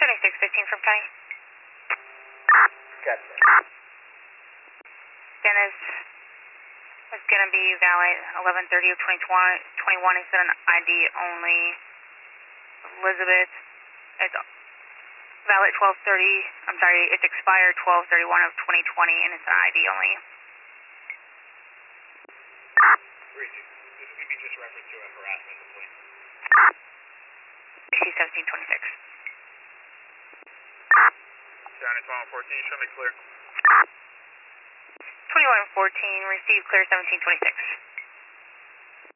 7615 from County. Gotcha. Dennis is going to be valid 11/30 of 2021. It's an ID only. Elizabeth, it's valid 12/30. I'm sorry, it's expired 12/31 of 2020, and it's an ID only. Reese, this is going to be just reference to a harassment complaint. BC1726. County 2114, show me clear. 2114, receive clear 1726.